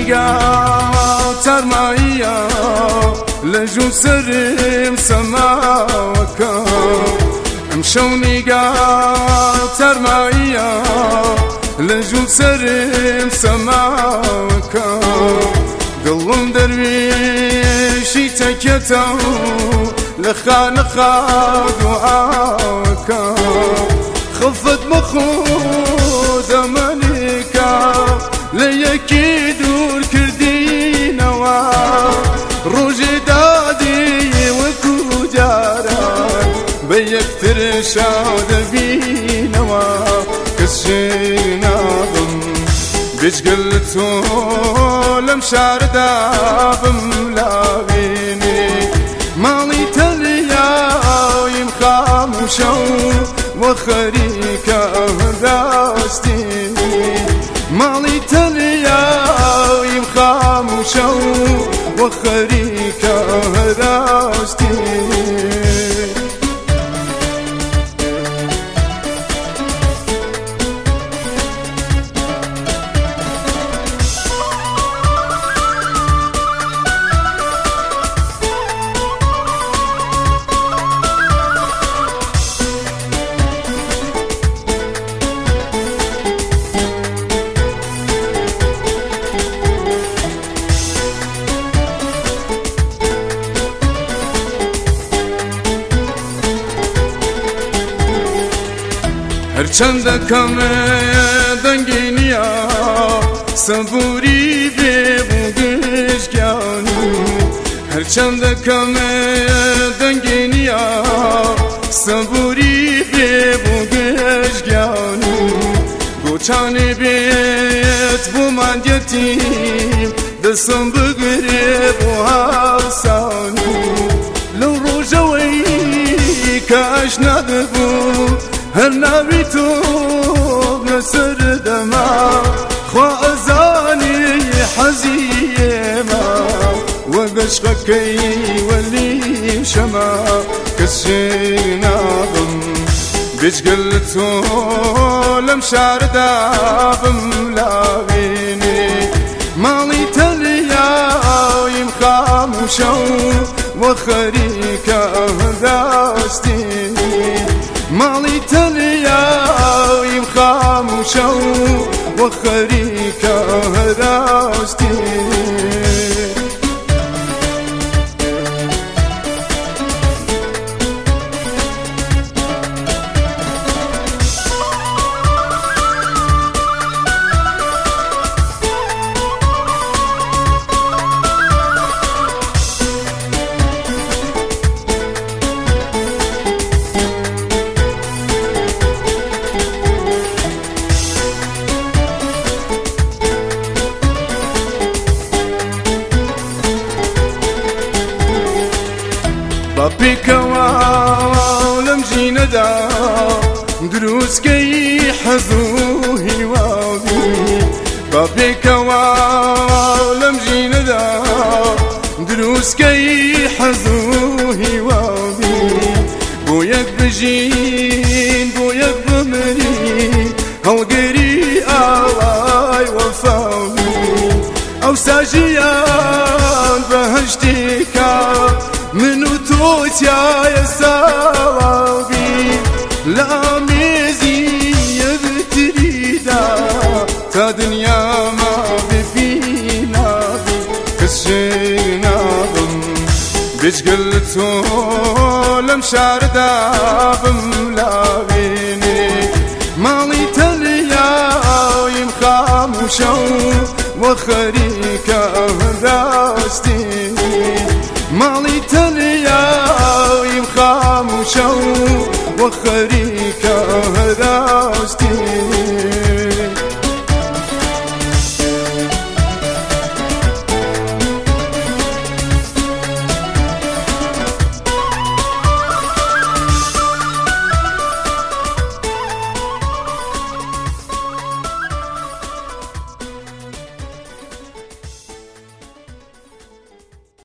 ترمايا لجو سرم سماوكا امشوني ترمايا لجو سرم سماوكا قلم درويشي تكتو لخانقا دعاوكا خفت مخود ملكا ليكي دور كردينوا روجي دادي وكو جاران بيكتر شاد بينوا كسينا ضم بيش قلتو لمشار دابم لابيني مالي تليا يمخاموشو وخريكا راستي مالي تليا يمخاموشو وخريكا راستي هرچندکم دنگینیا صبوری به بودش گیانو هرچندکم دنگینیا صبوری به بودش گیانو گوچانی بیت بو من یتیم دستم بگیره بو حسانو لو روجوی کاش ندبو هر نبی تو نسر دما خواه ازانی حزیما و قشقکی ولی شما کسی نابم بیش قلتو لمشار دابم لابینی مالی تلیا يمخاموشو وخريكا راستي مالي تليا يمخاموشو وخريكا راستي بابيكوا لمجينا دا دروس كي حذوه وابي بابيكوا لمجينا دا دروس كي حذوه وابي بويك بجين بويك بمري هالقري آواي وفاوي أو ساجيان بهجتيكا منو توت يا سوابي لا ميزي بتريدا تا دنيا ما بفينا كسينا ضم بيش قلتو لمشار دابم لابيني مالي تليا يمخاموشو وخريكا راستي مالي تليا يمخاموشو وخريكا راستي